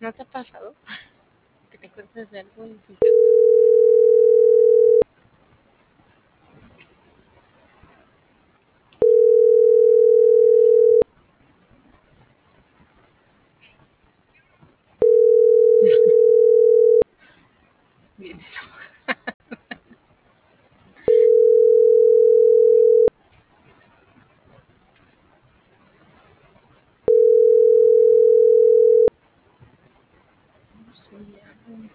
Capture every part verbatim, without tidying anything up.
¿No te ha pasado que te acuerdas de algo y dices, bien, no sé, ya,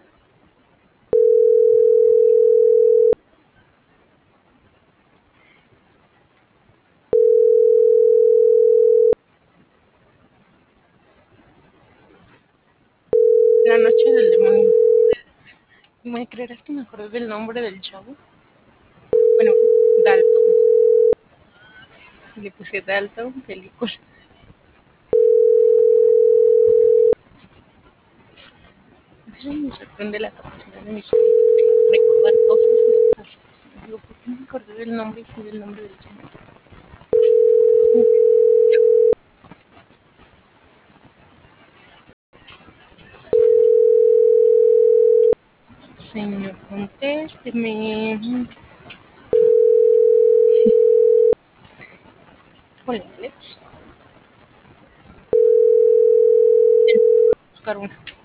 la noche del demonio? ¿Me creerás que me acordé del nombre del chavo? Bueno, Dalton. Le puse Dalton, película. A veces me sorprende la capacidad de mi gente de recordar cosas y otras. Digo, ¿por qué no me acordé del nombre y sí del nombre del chavo? Señor, contésteme. Hola, Alex. Buscar una.